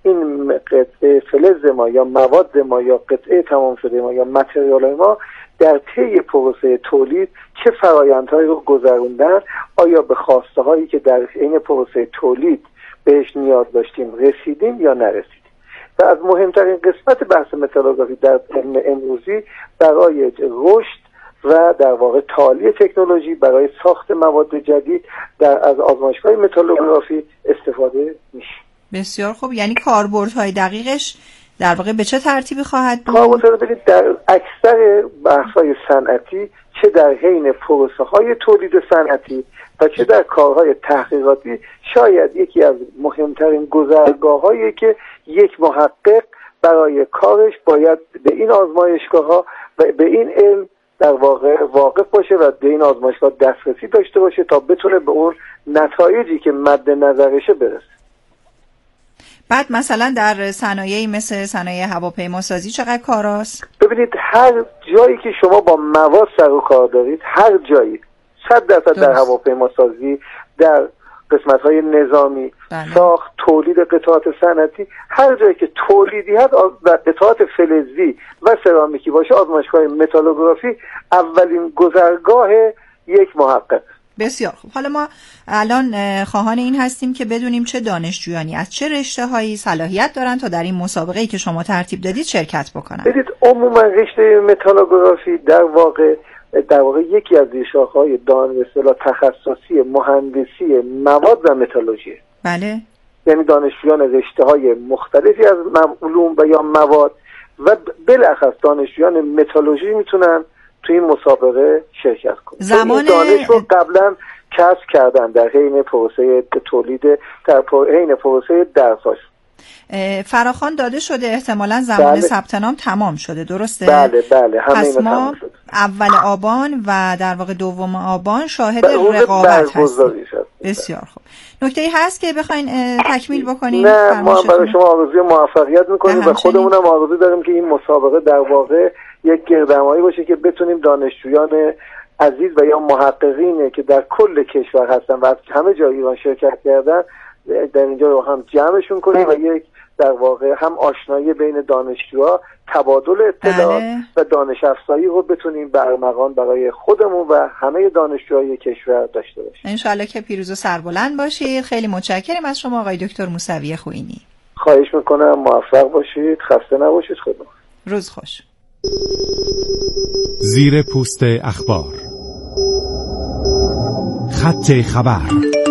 این قطعه فلز ما یا مواد ما یا قطعه تمام شده ما یا متریال ما در طی پروسه تولید چه فرآیندهایی رو گذروندن، آیا به خواسته هایی که در این پروسه تولید بهش نیاز داشتیم رسیدیم یا نرسیدیم. و از مهمترین قسمت بحث متالوگرافی در امروزی برای رشد و در واقع تعالی تکنولوژی برای ساخت مواد جدید از آزمایشگاه متالوگرافی استفاده میشه. بسیار خوب. یعنی کاربردهای دقیقش در واقع به چه ترتیبی خواهد بود؟ کاربردها ببینید در اکثر بحث‌های صنعتی، چه در حین پروسه‌های تولید صنعتی و چه در کارهای تحقیقاتی، شاید یکی از مهمترین گذرگاه‌هایی که یک محقق برای کارش باید به این آزمایشگاه‌ها و به این علم در واقع واقف باشه و به این آزمایشگاه دسترسی داشته باشه تا بتونه به اون نتایجی که مد نظرشه برسه. بعد مثلا در صنایعی مثل صنایع هواپیماسازی چقدر کاراست؟ ببینید هر جایی که شما با مواد سر و کار دارید، هر جایی 100% در هواپیماسازی، در قسمت‌های نظامی، ساخت، تولید قطعات صنعتی، هر جایی که تولیدی هست در قطعات فلزی و سرامیکی باشه، آزمایشگاه متالوگرافی اولین گذرگاه یک محقق. بسیار خوب. حالا ما الان خواهان این هستیم که بدونیم چه دانشجویانی از چه رشته‌هایی صلاحیت دارن تا در این مسابقه‌ای که شما ترتیب دادید شرکت بکنن. بدید عموما رشته متالوگرافی در واقع یکی از شاخه‌های دانشگاه تخصصی مهندسی مواد و متالورژی. بله. یعنی دانشجویان رشته‌های مختلفی از علوم و یا مواد و بالاخص دانشجویان متالورژی میتونن توی این مسابقه شرکت کنن. زمان دانش رو قبلا کسب کردن در حین پروسه تولید، در حین پروسه درساش. فراخوان داده شده، احتمالاً زمان ثبت نام تمام شده، درسته؟ بله همه پس ما اول آبان و در واقع دوم آبان شاهد رقابت هستیم. بسیار خوب. نکته‌ای هست که بخواین تکمیل بکنیم؟ نه، ما برای شما آرزوی موفقیت میکنیم و خودمون هم آرزو داریم که این مسابقه در واقع یک گردهمایی باشه که بتونیم دانشجویان عزیز و یا محققینی که در کل کشور هستن و از همه جای ایران شرکت کردن در اینجا رو هم جمعشون کنیم و یک در واقع هم آشنایی بین دانشجوها، تبادل اطلاعات و دانش افزایی رو بتونیم برمغان برای خودمون و همه دانشجوهای کشور داشته باشیم. انشالله که پیروز و سربلند باشید. خیلی متشکرم از شما آقای دکتر موسوی خوئینی. خواهش میکنم، موفق باشید، خسته نباشید. خدا روز خوش. زیر پوست اخبار، خط خبر.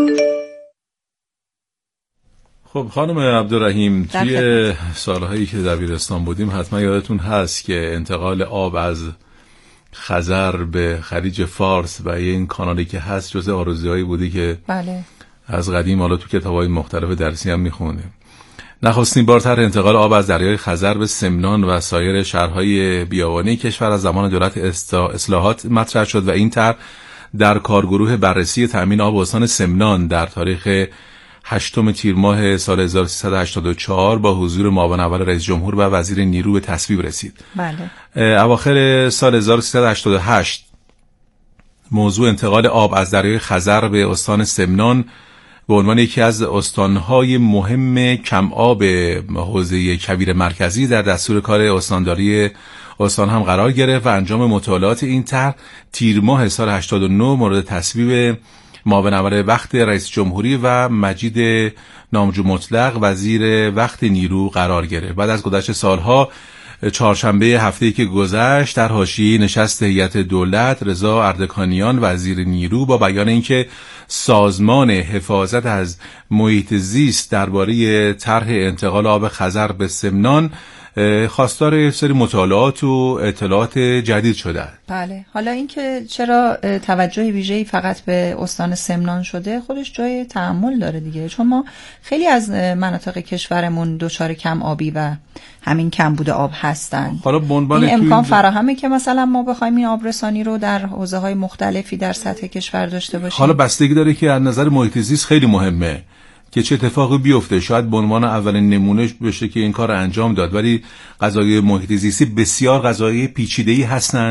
خب خانم عبدالرحیم، توی سالهایی که دبیرستان بودیم حتما یادتون هست که انتقال آب از خزر به خلیج فارس و این کانالی که هست جزء آرزوهایی بودی که بله از قدیم حالا تو کتاب‌های مختلف درسی هم می‌خوندیم. نخستین بار طرح انتقال آب از دریای خزر به سمنان و سایر شهرهای بیابانی کشور از زمان دولت اصلاحات مطرح شد و این طرح در کارگروه بررسی تأمین آب استان سمنان در تاریخ 8 تیر ماه سال 1384 با حضور معاون اول رئیس جمهور و وزیر نیرو به تصویب رسید. بله. اواخر سال 1388 موضوع انتقال آب از دریای خزر به استان سمنان به عنوان یکی از استانهای مهم کم آب حوزه کویر مرکزی در دستور کار استانداری استان هم قرار گرفت و انجام مطالعات این طرح تیر ماه سال 89 مورد تصویب معاون اول وقت رئیس جمهوری و مجید نامجو مطلق وزیر وقت نیرو قرار گرفت. بعد از گذشت سالها چهارشنبه هفته‌ای که گذشت در حاشیه نشست هیئت دولت رضا اردکانیان وزیر نیرو با بیان اینکه سازمان حفاظت از محیط زیست درباره طرح انتقال آب خزر به سمنان خواستار سری مطالعات و اطلاعات جدید شده. بله. حالا اینکه چرا توجه ویژه‌ای فقط به استان سمنان شده خودش جای تأمل داره دیگه، چون ما خیلی از مناطق کشورمون دچار کم آبی و همین کمبود آب هستن. حالا این امکان فراهمه که مثلا ما بخوایم این آبرسانی رو در حوزه‌های مختلفی در سطح کشور داشته باشیم. حالا بستگی داره که از نظر محیط زیست خیلی مهمه که چه اتفاقی بیفته. شاید به عنوان اولین نمونه بشه که این کار انجام داد، ولی قضایای محیط زیستی بسیار قضایای پیچیده‌ای هستن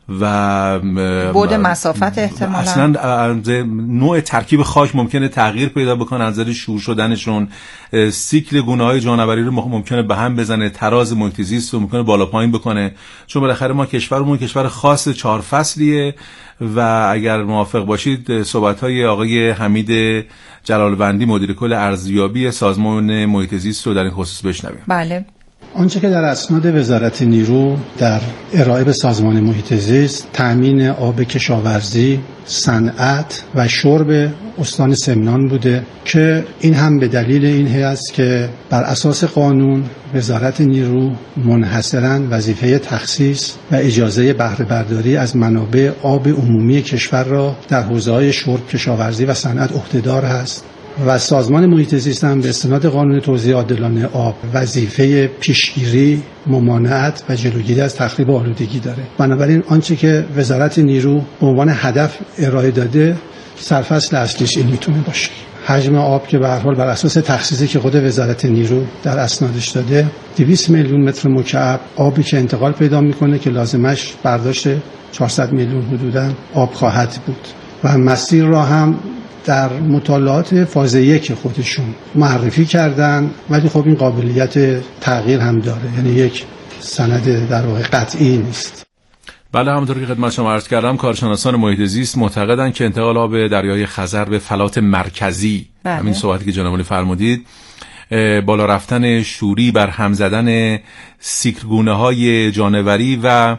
و بعد مسافت احتمالاً اصلا نوع ترکیب خاک ممکنه تغییر پیدا بکنه از نظر شور شدنشون، سیکل گونه‌های جانوری رو ممکنه به هم بزنه، تراز محیط زیست رو ممکنه بالا پایین بکنه، چون بالاخره ما کشورمون کشور خاص 4 فصلیه. و اگر موافق باشید صحبت‌های آقای حمید جلالوندی مدیر کل ارزیابی سازمان محیط زیست رو در این خصوص بشنویم. بله. آنچه که در اسناد وزارت نیرو در ارائه به سازمان محیط زیست تأمین آب کشاورزی، صنعت و شرب استان سمنان بوده که این هم به دلیل این است که بر اساس قانون وزارت نیرو منحصراً وظیفه تخصیص و اجازه بهره برداری از منابع آب عمومی کشور را در حوزه‌های شرب، کشاورزی و صنعت عهده‌دار است و سازمان محیط زیست هم به استناد قانون توزیع عادلانه آب وظیفه پیشگیری، ممانعت و جلوگیری از تخریب آلودگی داره. بنابراین آنچه که وزارت نیرو به عنوان هدف ارائه داده سرفصل اصلیش این میتونه باشه. حجم آب که به هر حال بر اساس تخصیصی که خود وزارت نیرو در اسنادش داده 200 میلیون متر مکعب آبی که انتقال پیدا میکنه که لازمش برداشت 400 میلیون حدوداً آب خواهد بود و مسیر را هم در مطالعات فاز 1 خودشون معرفی کردن، ولی خب این قابلیت تغییر هم داره، یعنی یک سند در واقع قطعی نیست. بله، همونطور که خدمت شما عرض کردم کارشناسان محیط زیست معتقدند که انتقال آب دریای خزر به فلات مرکزی، همین صحبتی که جناب عالی فرمودید، بالا رفتن شوری، بر هم زدن سیکل گونه‌های جانوری و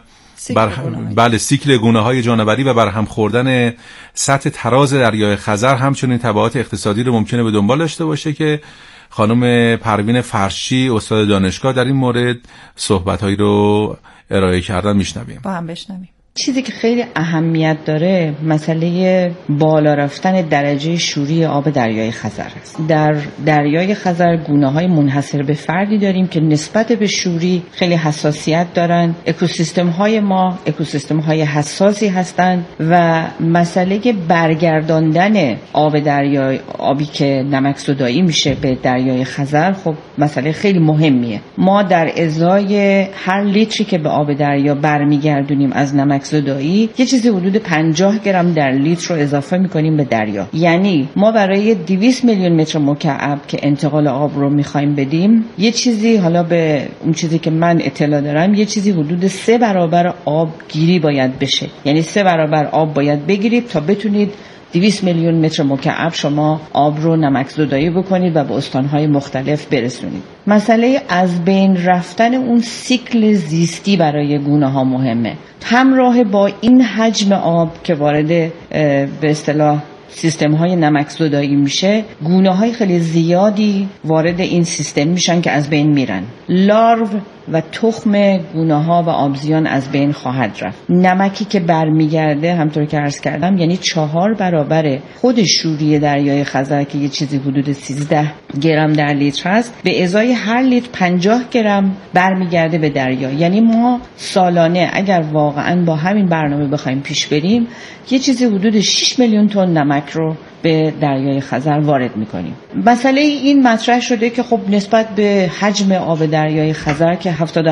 سیکل گونه‌های جانوری و برهم خوردن سطح تراز دریای خزر همچنین تبعات اقتصادی رو ممکنه به دنبال داشته باشه که خانم پروین فرشی استاد دانشگاه در این مورد صحبت‌هایی رو ارائه کردن. میشنویم. با هم بشنویم. چیزی که خیلی اهمیت داره مسئله بالا رفتن درجه شوری آب دریای خزر است. در دریای خزر گونه‌های منحصر به فردی داریم که نسبت به شوری خیلی حساسیت دارن. اکوسیستم‌های ما اکوسیستم‌های حساسی هستند و مسئله برگرداندن آب دریای، آبی که نمک زدایی میشه به دریای خزر، خب مسئله خیلی مهمیه. ما در ازای هر لیتری که به آب دریا برمیگردونیم از نمک زدایی یه چیزی حدود 50 گرم در لیتر رو اضافه میکنیم به دریا. یعنی ما برای 200 میلیون متر مکعب که انتقال آب رو میخوایم بدیم، یه چیزی، حالا به اون چیزی که من اطلاع دارم، یه چیزی حدود 3 برابر آب گیری باید بشه. یعنی 3 برابر آب باید بگیرید تا بتونید 200 میلیون متر مکعب شما آب رو نمک زدایی بکنید و به استانهای مختلف برسونید. مسئله از بین رفتن اون سیکل زیستی برای گونه ها مهمه. همراه با این حجم آب که وارد به اصطلاح سیستم های نمک زدایی میشه، گونه های خیلی زیادی وارد این سیستم میشن که از بین میرن. لارو و تخم گونه ها و آبزیان از بین خواهد رفت. نمکی که برمیگرده همطور که عرض کردم یعنی 4 برابر خود شوری دریای خزر که یه چیزی حدود 13 گرم در لیتر هست، به ازای هر لیتر 50 گرم برمیگرده به دریا. یعنی ما سالانه اگر واقعا با همین برنامه بخوایم پیش بریم یه چیزی حدود 6 میلیون تن نمک رو به دریای خزر وارد میکنیم. مسئله این مطرح شده که خب نسبت به حجم آب دریای خزر که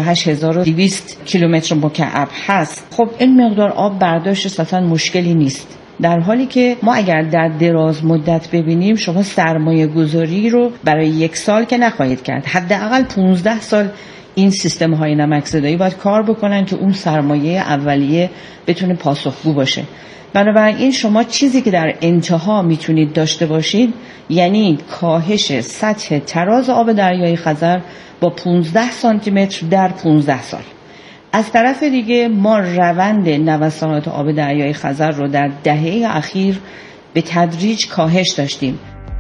78200 کیلومتر مکعب هست، خب این مقدار آب برداشت اصلا مشکلی نیست. در حالی که ما اگر در دراز مدت ببینیم، شما سرمایه گذاری رو برای 1 سال که نخواهید کرد، حداقل 15 سال این سیستم های نمک زدایی باید کار بکنن که اون سرمایه اولیه بتونه پاسخگو باشه. بنابراین شما چیزی که در انتها میتونید داشته باشید یعنی کاهش سطح تراز آب دریای خزر با 15 سانتی متر در 15 سال. از طرف دیگه ما روند نوسانات آب دریای خزر رو در دهه اخیر به تدریج کاهش داشتیم.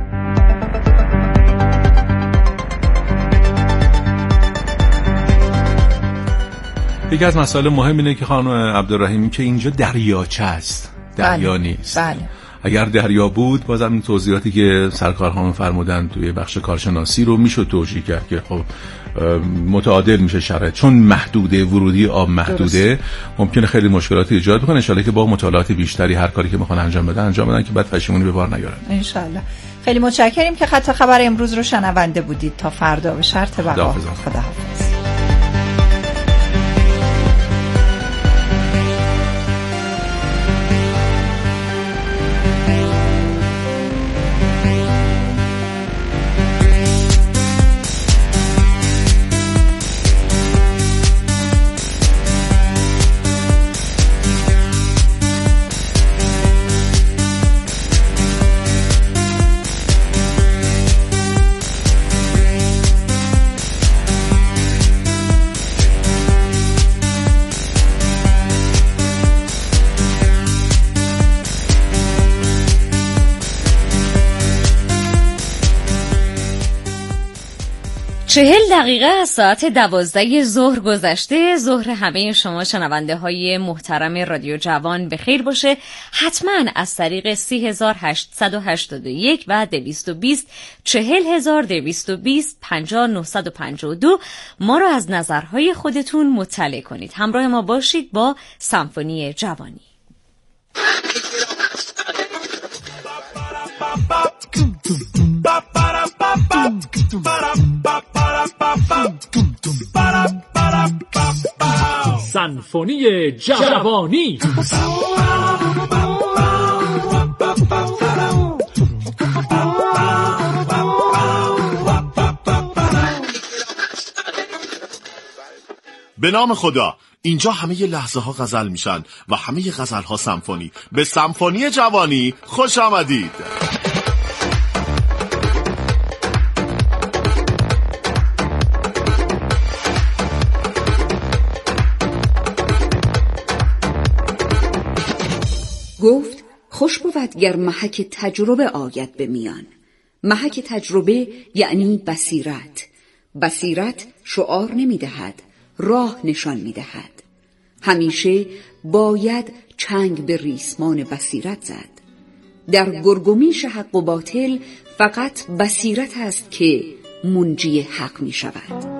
یکی از مسائل مهم اینه که خانم عبدالرحیمی که اینجا دریاچه است، دریا نیست. بله. اگر دریا بود بازم این توضیحاتی که سرکار خانم فرمودن توی بخش کارشناسی رو میشد توجیه کرد که خب متعادل میشه شرایط، چون محدوده ورودی آب محدوده درست. ممکنه خیلی مشکلاتی ایجاد بکنه. ان شاءالله که با مطالعات بیشتری هر کاری که میخوان انجام بدن که بعد پشیمونی به بار نیارن ان شاءالله. خیلی متشکریم که خط خبر امروز رو شنونده بودید. تا فردا به شرط بقا. خداحافظ. 40 دقیقه از ساعت 12 ظهر گذشته. ظهر همه شما شنونده های محترم رادیو جوان به خیر باشه. حتما از طریق 3881 و 220 40220 50952 ما رو از نظرهای خودتون مطلع کنید. همراه ما باشید با سمفونی جوانی. سمفونی جوانی. به نام خدا، اینجا همه لحظه ها غزل میشن و همه غزل ها سمفونی. به سمفونی جوانی خوش آمدید. گفت خوش بود گر محک تجربه آید به میان. محک تجربه یعنی بصیرت. بصیرت شعار نمی دهد، راه نشان می دهد. همیشه باید چنگ به ریسمان بصیرت زد. در گرگومیش حق و باطل فقط بصیرت است که منجی حق می شود.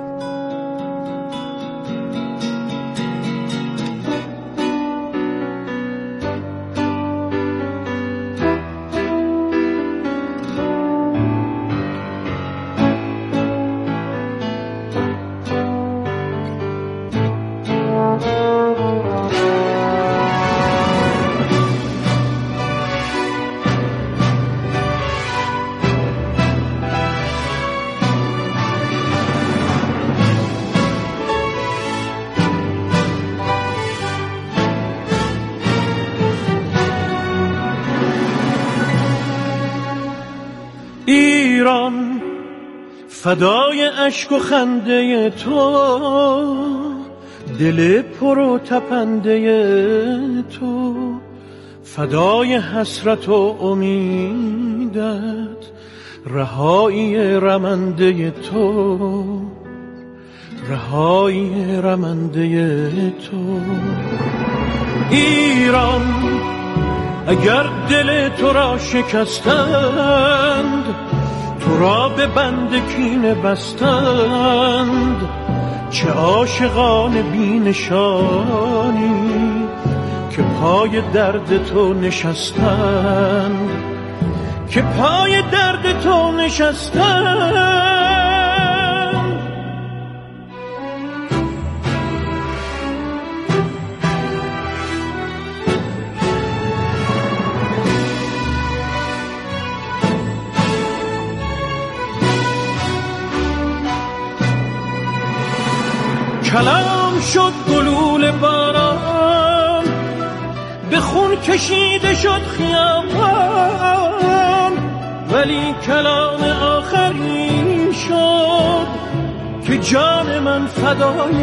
ایران فدای اشک و خنده تو، دل پر و تپنده تو، فدای حسرت و امیدت، رهایی رمنده تو، رهایی رمنده تو. ایران اگر دل تو را شکستند، تو را به بند کینه بستند، چه عاشقان بی نشانی که پای درد تو نشستند، که پای درد تو نشستند. کلام شد گلول باران، به خون کشیده شد خیابان، ولی کلام آخری شد که جان من فدای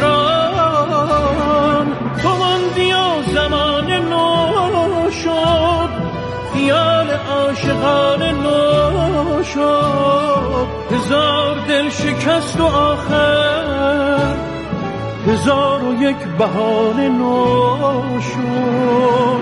ایران. تو ماندی و زمان نو شد، خیال عاشقان نو شد، هزار دل شکست و آخر 1001 بهانه نو شد.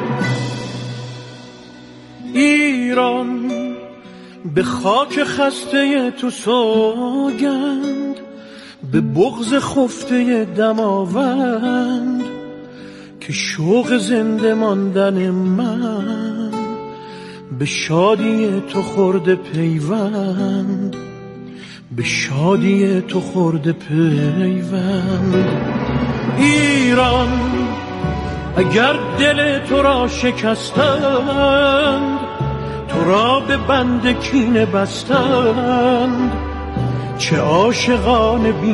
ایران به خاک خسته تو سوگند، به بغض خفته دماوند، که شوق زنده ماندن من به شادی تو خورده پیوند، به شادی تو خورده پیوند. ایران اگر دل تو را شکستند، تو را به بند کینه بستند، چه عاشقان بی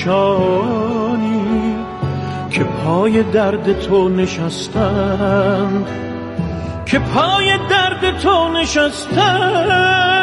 نشانی که پای درد تو نشستند، که پای درد تو نشستند.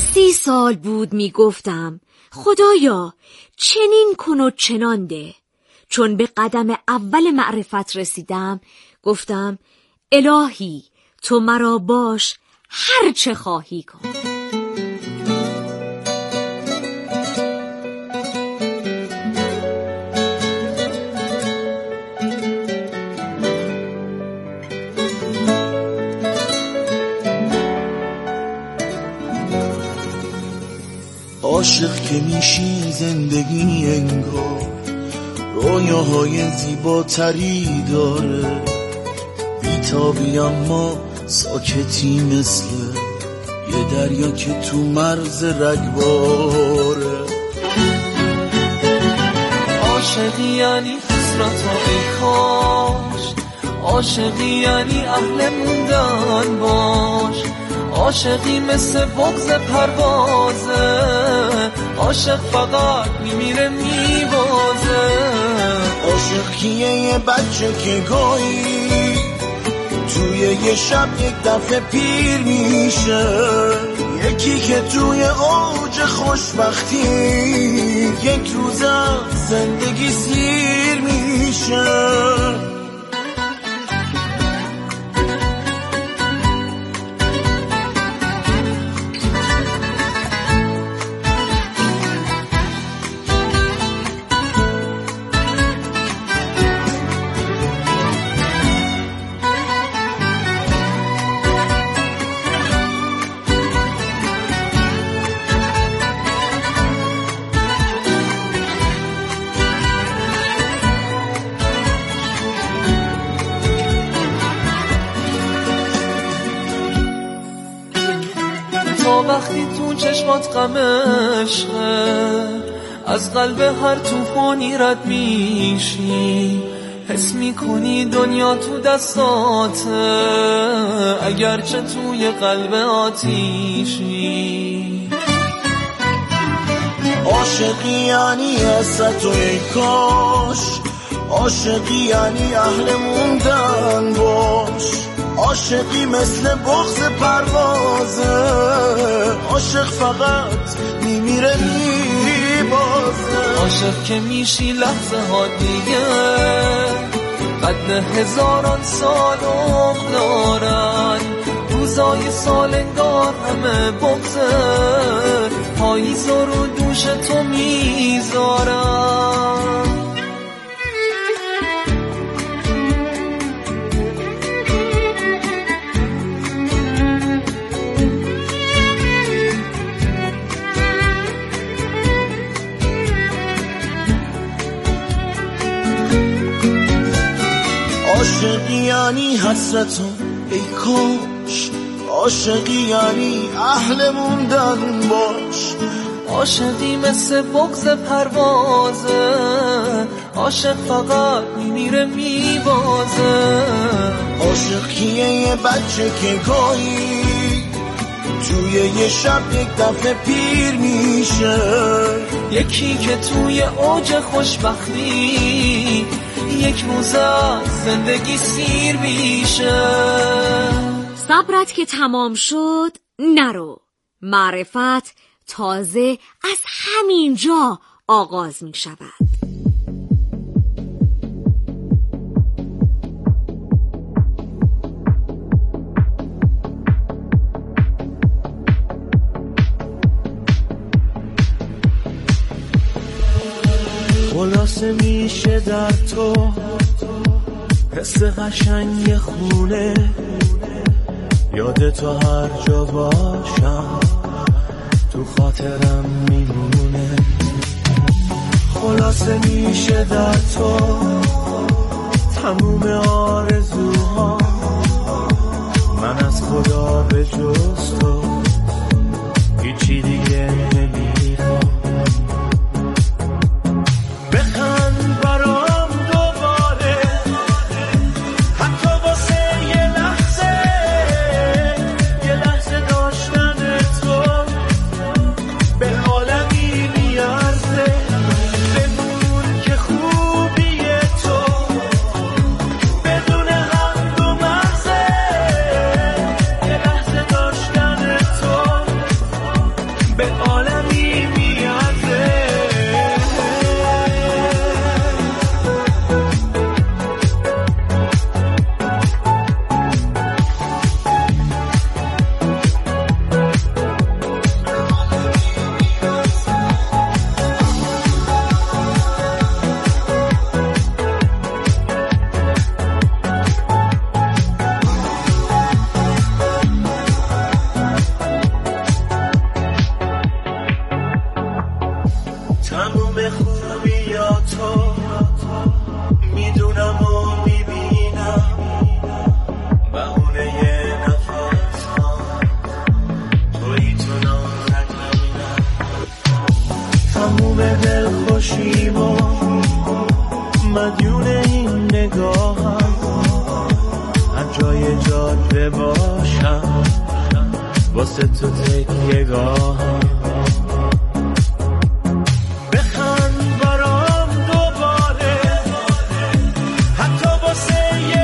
30 سال بود میگفتم خدایا چنین کن و چنان ده. چون به قدم اول معرفت رسیدم گفتم الهی تو مرا باش هر چه خواهی کن. عاشق که میشی زندگی انگار رویاهای زیباتری داره، بیتابی اما ساکتی مثل یه دریا که تو مرز رگباره. عاشقی یعنی حسرت و ای کاش، عاشقی یعنی اهل موندن باش، عاشقی مثل بغض پروازه، عاشق فقط میمیره میبازه. عاشق کیه؟ یه بچه که گاهی توی یه شب یک دفعه پیر میشه، یکی که توی اوج خوشبختی یک روز زندگی سیر میشه. وقتی تو چشمات غم عشقه، از قلب هر طوفانی رد میشی، حس میکنی دنیا تو دستاته اگرچه توی قلب آتیشی. عاشقی یعنی حسرت و ای کاش، عاشقی یعنی اهل موندن باش، عاشقی مثل بغض پروازه، عاشق فقط میمیره میبازه. عاشق که میشی لحظه ها دیگه قد هزاران سال عمر دارن، روزای سال انگار همه بغضه، پاییز رو دوش تو میذارن. عاشقی یعنی حسرت و ای کاش، عاشقی یعنی اهل موندن باش، عاشقی مثل بغض پروازه، عاشق فقط میمیره میبازه. عاشق کیه؟ یه بچه که گاهی توی یه شب یک دفعه پیر میشه، یکی که توی اوج خوشبختی یک روز زندگی سیر میشه. صبرت که تمام شد نرو، معرفت تازه از همین جا آغاز می شود. خلاصه میشه در تو حس قشنگ خونه، یاد تو هر جا باشم تو خاطرم میمونه. خلاصه میشه در تو تموم آرزوها، من از خدا به جز تو هیچی دیگه نمیخوام. بخند برام دوباره حتی واسه یه لحظه داشتن تو به عالمی میارزه. بدون که خوبی تو بدون هم دو مغزه، یه لحظه داشتن تموم دلخوشیم و مدیون این نگاهم، هر جای جاده باشم واسه تو تکیه‌گاهم. بخند برام دوباره حتی واسه یه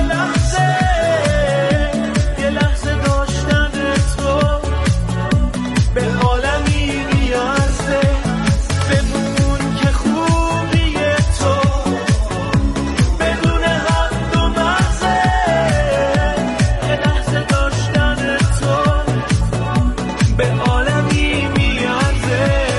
لحظه داشتن تو به عالمی میارزه. بمون که خوبی تو بدون حد و مرزه، یه لحظه داشتن تو به عالمی میارزه.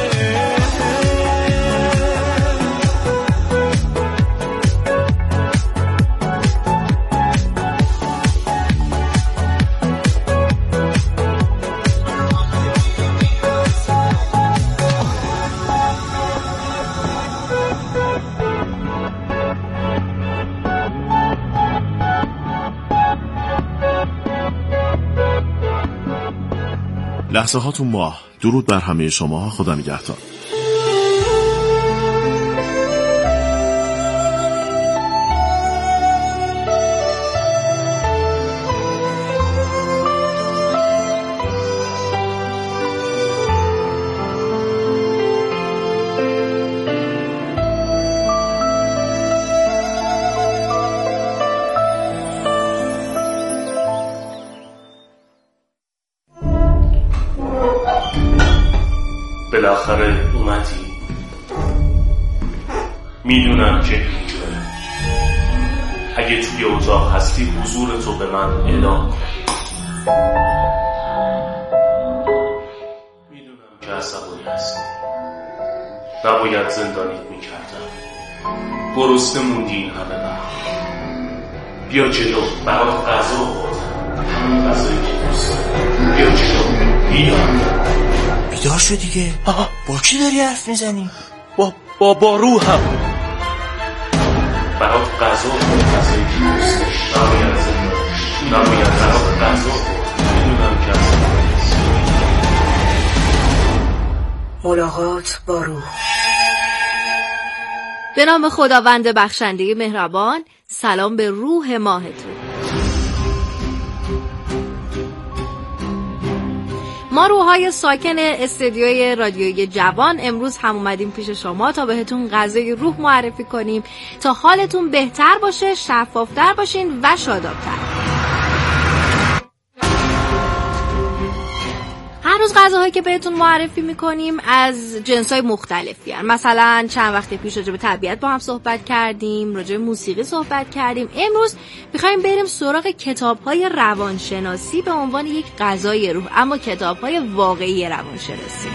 لحظه ها تو ماه. درود بر همه شما. خدا نگهدار. بالاخره اومدی. میدونم که اینجوره. اگه توی اتاق هستی حضور تو به من اعلام کن. میدونم که عصبانی هستی. نباید زندانیت میکردم. گرسنه موندی این همه وقت. بیا جلو، برات غذا آوردم. همون غذایی که دوست داری. بیا جلو. بیا. بیدار شو دیگه. با کی داری حرف میزنی؟ با روحم. برات غذا غذایی که دوست داری. نباید زندگی. نباید برات غذا میدونم که ملاقات با روح. به نام خداوند بخشنده مهربان. سلام به روح ماهتون. ما روحای ساکن استدیوی رادیوی جوان امروز هم اومدیم پیش شما تا بهتون غذای روح معرفی کنیم تا حالتون بهتر باشه، شفافتر باشین و شادابتر. هر روز غذاهایی که بهتون معرفی میکنیم از جنسای مختلفی هستند. مثلا چند وقت پیش راجع به طبیعت با هم صحبت کردیم، راجع به موسیقی صحبت کردیم. امروز میخوایم بریم سراغ کتاب‌های روانشناسی به عنوان یک غذای روح، اما کتاب‌های واقعی روانشناسی.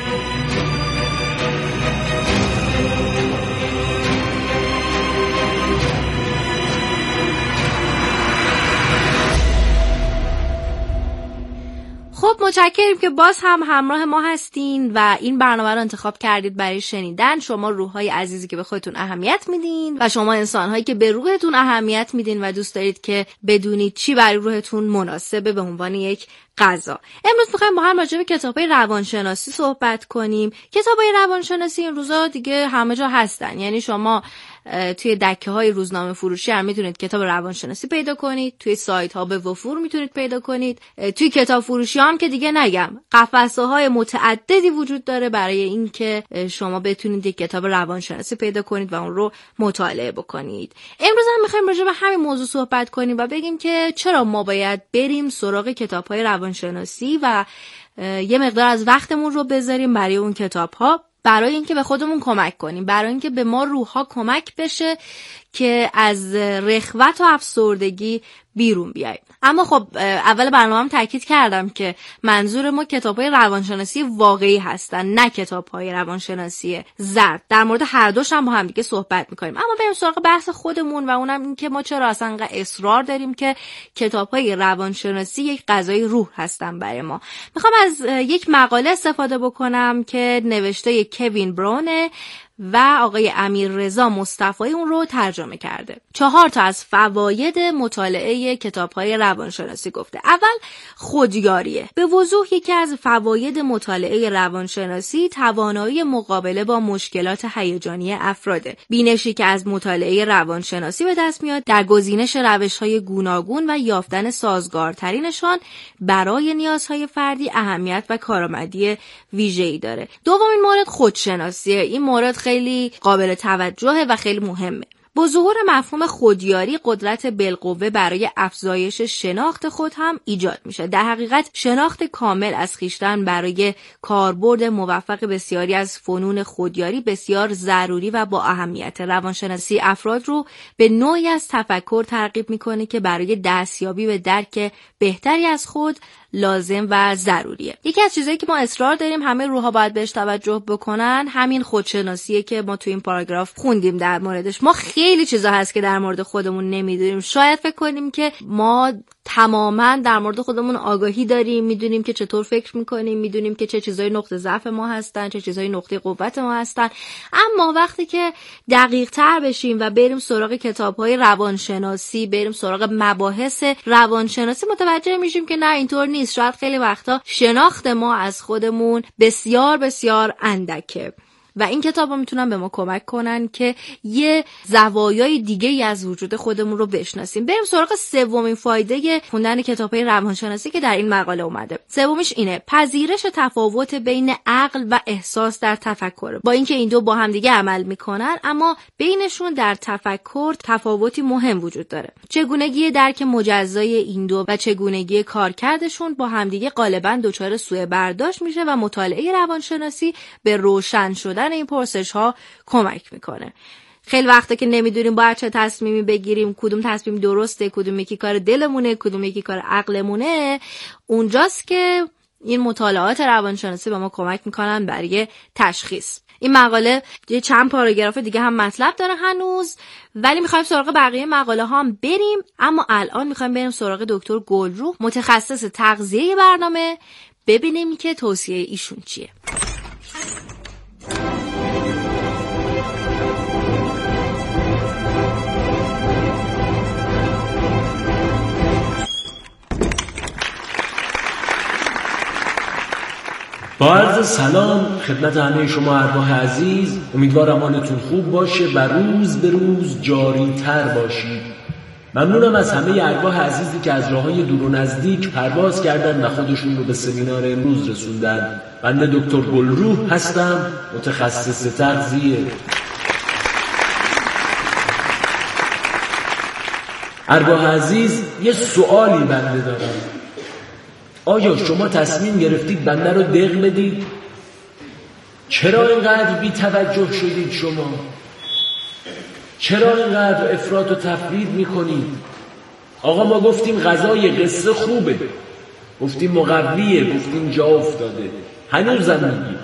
خب متشکریم که باز هم همراه ما هستین و این برنامه رو انتخاب کردید برای شنیدن. شما روح‌های عزیزی که به خودتون اهمیت میدین و شما انسان‌هایی که به روحتون اهمیت میدین و دوست دارید که بدونید چی برای روحتون مناسبه به عنوان یک غذا. امروز می‌خوایم با هم راجع به کتاب‌های روانشناسی صحبت کنیم. کتاب‌های روانشناسی این روزا دیگه همه جا هستن. یعنی شما توی دکه‌های روزنامه فروشی هم میتونید کتاب روانشناسی پیدا کنید، توی سایت‌ها به وفور میتونید پیدا کنید، توی کتاب فروشی هم که دیگه نگم. قفسه‌های متعددی وجود داره برای اینکه شما بتونید یک کتاب روانشناسی پیدا کنید و اون رو مطالعه بکنید. امروز هم می‌خوایم راجع به همین موضوع صحبت کنیم و بگیم که چرا ما باید بریم سراغ کتاب‌های روانشناسی و یه مقدار از وقتمون رو بذاریم برای اون کتاب‌ها، برای اینکه به خودمون کمک کنیم، برای اینکه به ما روح‌ها کمک بشه که از رخوت و افسردگی بیرون بیاییم. اما خب اول برنامه‌ام تاکید کردم که منظور ما کتاب‌های روانشناسی واقعی هستن، نه کتاب‌های روانشناسی زرد. در مورد هر دوش هم با هم دیگه صحبت می‌کنیم. اما بریم سراغ بحث خودمون و اونم این که ما چرا اصلا انقدر اصرار داریم که کتاب‌های روانشناسی یک غذای روح هستن برای ما. می‌خوام از یک مقاله استفاده بکنم که نوشته کوین براونه و آقای امیررضا مصطفی اون رو ترجمه کرده. 4 تا از فواید مطالعه کتاب‌های روانشناسی گفته. اول خودیاریه. به وضوح یکی از فواید مطالعه روانشناسی توانایی مقابله با مشکلات هیجانی افراده. بینشی که از مطالعه روانشناسی به دست میاد در گزینش روش‌های گوناگون و یافتن سازگارترینشان برای نیازهای فردی اهمیت و کارآمدی ویژه‌ای داره. دومین مورد خودشناسیه. این مورد خیلی قابل توجهه و خیلی مهمه. با ظهور مفهوم خودیاری قدرت بالقوه برای افزایش شناخت خود هم ایجاد میشه. در حقیقت شناخت کامل از خویشتن برای کاربرد موفق بسیاری از فنون خودیاری بسیار ضروری و با اهمیت. روانشناسی افراد رو به نوعی از تفکر ترغیب میکنه که برای دستیابی به درک بهتری از خود لازم و ضروریه. یکی از چیزایی که ما اصرار داریم همه روحا باید بهش توجه بکنن همین خودشناسیه که ما تو این پاراگراف خوندیم در موردش. ما خیلی چیزا هست که در مورد خودمون نمیدونیم. شاید فکر کنیم که ما تماما در مورد خودمون آگاهی داریم، میدونیم که چطور فکر میکنیم، میدونیم که چه چیزای نقطه ضعف ما هستن، چه چیزای نقطه قوت ما هستن. اما وقتی که دقیق تر بشیم و بریم سراغ کتاب‌های روانشناسی، بریم سراغ مباحث روانشناسی، متوجه میشیم که نه اینطور نیست. شاید خیلی وقتا شناخت ما از خودمون بسیار بسیار اندکه و این کتاب‌ها میتونن به ما کمک کنن که یه زوایای دیگه‌ای از وجود خودمون رو بشناسیم. بریم سراغ سومین فایده خوندن کتاب‌های روانشناسی که در این مقاله اومده. سومیش اینه: پذیرش تفاوت بین عقل و احساس در تفکر. با اینکه این دو با هم دیگه عمل میکنن اما بینشون در تفکر تفاوتی مهم وجود داره. چگونگی درک مجزای این دو و چگونگی کارکردشون با هم دیگه غالباً دچار سوء برداشت میشه و مطالعه روانشناسی به روشن شدن این پرسش ها کمک میکنه. خیلی وقتا که نمیدونیم باید چه تصمیمی بگیریم، کدوم تصمیم درسته، کدوم یکی کار دلمونه، کدوم یکی کار عقلمونه، اونجاست که این مطالعات روانشناسی به ما کمک میکنن برای تشخیص. این مقاله یه چند پاراگراف دیگه هم مطلب داره هنوز، ولی میخوایم سراغ بقیه مقاله ها هم بریم. اما الان میخوایم بریم سراغ دکتر گلروح، متخصص تغذیه برنامه، ببینیم که توصیه ایشون چیه. با عرض سلام خدمت همه شما ارواح عزیز، امیدوارم حالتون خوب باشه و روز به روز جاری تر باشید. ممنونم از همه ارواح عزیزی که از راههای دور و نزدیک پرواز کردن و خودشون رو به سمینار امروز رسوندن. بنده دکتر گلروح هستم، متخصص تغذیه. ارواح عزیز یه سوالی بنده دارم. آیا شما تصمیم گرفتید بنده رو دق بدید؟ چرا اینقدر بی توجه شدید شما؟ چرا اینقدر افراط و تفرید میکنید؟ آقا ما گفتیم غذای قصه خوبه، گفتیم مقویه، گفتیم جا افتاده، هنوزم میگید.